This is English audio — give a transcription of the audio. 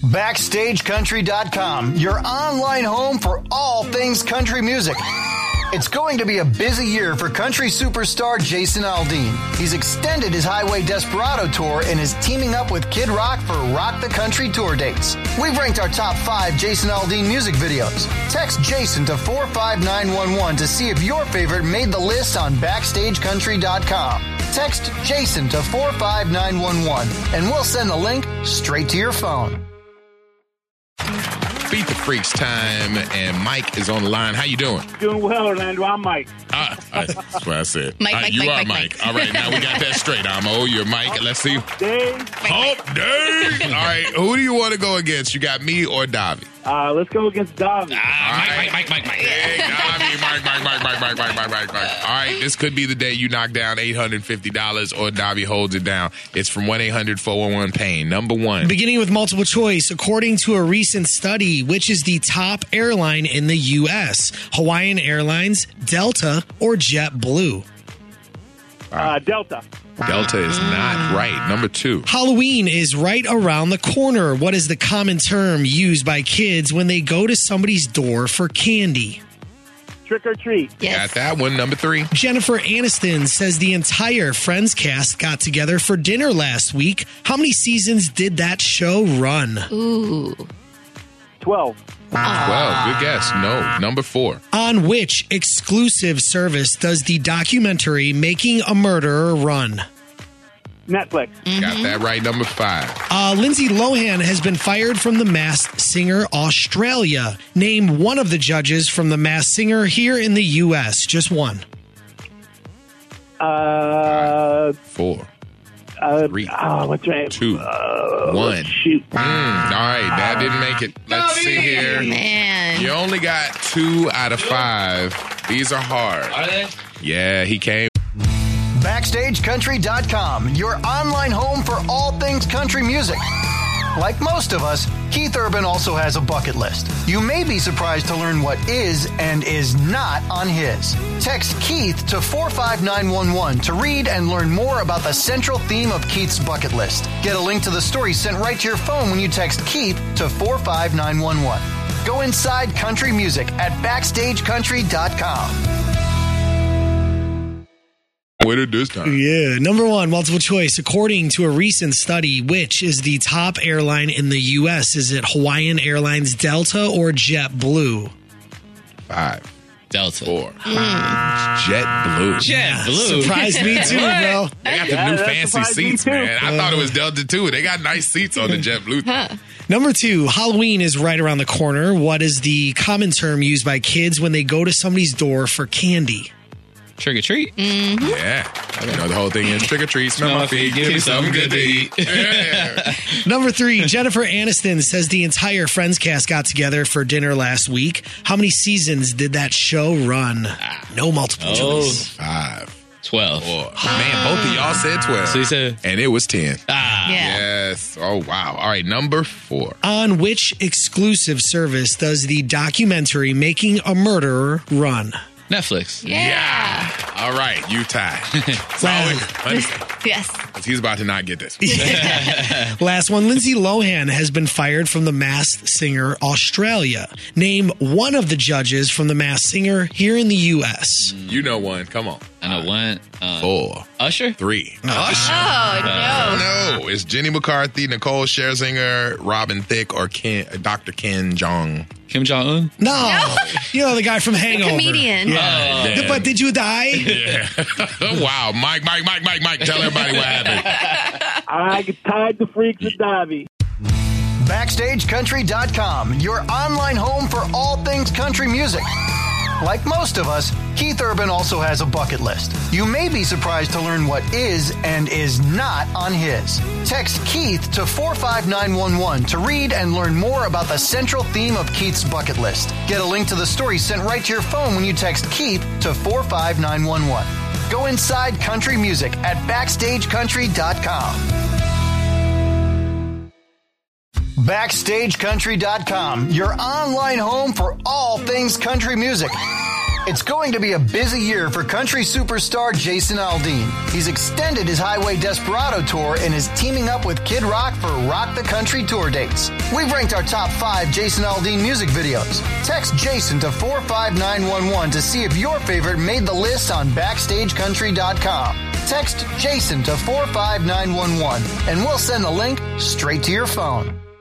BackstageCountry.com, your online home for all things country music. It's going to be a busy year for country superstar Jason Aldean. He's extended his Highway Desperado tour and is teaming up with Kid Rock for Rock the Country tour dates. We've ranked our top 5 Jason Aldean music videos. Text Jason to 45911 to see if your favorite made the list on BackstageCountry.com. Text Jason to 45911 and we'll send the link straight to your phone. Beat the Freaks time, and Mike is on the line. How you doing? Doing well, Orlando. I'm Mike. That's what I said. Mike, you are Mike. All right, now we got that straight. You're Mike. Let's see. Day. Hump day. All right, who do you want to go against? You got me or Davi? Let's go against Davi. Mike. Hey, Davi, Mike. All right, this could be the day you knock down $850 or Davi holds it down. It's from 1-800-411-PAIN. Number 1. Beginning with multiple choice, according to a recent study, which is the top airline in the U.S.? Hawaiian Airlines, Delta, or JetBlue? Delta. Delta is not right. Number 2. Halloween is right around the corner. What is the common term used by kids when they go to somebody's door for candy? Trick or treat. Yes. Got that one. Number 3. Jennifer Aniston says the entire Friends cast got together for dinner last week. How many seasons did that show run? Ooh. 12. 12. Good guess. No. Number 4. On which exclusive service does the documentary Making a Murderer run? Netflix. Got that right. Number 5. Lindsay Lohan has been fired from The Masked Singer Australia. Name one of the judges from The Masked Singer here in the U.S. Just one. 4. 3. What's right? 2. 1. Shoot. All right, that didn't make it. Let's see here. Man. You only got 2 out of 5. These are hard. Are they? Yeah, he came. BackstageCountry.com, your online home for all things country music. Like most of us, Keith Urban also has a bucket list. You may be surprised to learn what is and is not on his. Text Keith to 45911 to read and learn more about the central theme of Keith's bucket list. Get a link to the story sent right to your phone when you text Keith to 45911. Go inside country music at BackstageCountry.com. Winner this time. Yeah. Number 1, multiple choice. According to a recent study, which is the top airline in the U.S.? Is it Hawaiian Airlines, Delta, or JetBlue? 5. Delta. 4. JetBlue. JetBlue. Surprised me too, bro. They got the new that fancy surprised me seats, too. man. I thought it was Delta too. They got nice seats on the JetBlue. Number 2, Halloween is right around the corner. What is the common term used by kids when they go to somebody's door for candy? Trick or treat. Yeah. You know, the whole thing is trick or treat, smell my feet, give me something good to eat. Yeah. Number 3, Jennifer Aniston says the entire Friends cast got together for dinner last week. How many seasons did that show run? No multiple choice. 5. 12. 4. Man, both of y'all said 12. So you said? And it was 10. Yeah. Yes. Oh, wow. All right, number 4. On which exclusive service does the documentary Making a Murderer run? Netflix. Yeah. All right, you tied. Yes. He's about to not get this. Last one, Lindsay Lohan has been fired from The Masked Singer Australia. Name one of the judges from The Masked Singer here in the U.S. You know one. Come on. I know one. 4. Usher? 3. Oh, no. No, it's Jenny McCarthy, Nicole Scherzinger, Robin Thicke, or Dr. Ken Jong. Kim Jong-un? No. You know the guy from Hangover. Comedian. Yeah. But did you die? Yeah. Wow. Mike. Tell everybody what happened. I tied the Freaks with Davi. BackstageCountry.com, your online home for all things country music. Like most of us, Keith Urban also has a bucket list. You may be surprised to learn what is and is not on his. Text Keith to 45911 to read and learn more about the central theme of Keith's bucket list. Get a link to the story sent right to your phone when you text Keith to 45911. Go inside country music at BackstageCountry.com. BackstageCountry.com, your online home for all things country music. It's going to be a busy year for country superstar Jason Aldean. He's extended his Highway Desperado tour and is teaming up with Kid Rock for Rock the Country tour dates. We've ranked our top 5 Jason Aldean music videos. Text Jason to 45911 to see if your favorite made the list on BackstageCountry.com. Text Jason to 45911 and we'll send the link straight to your phone.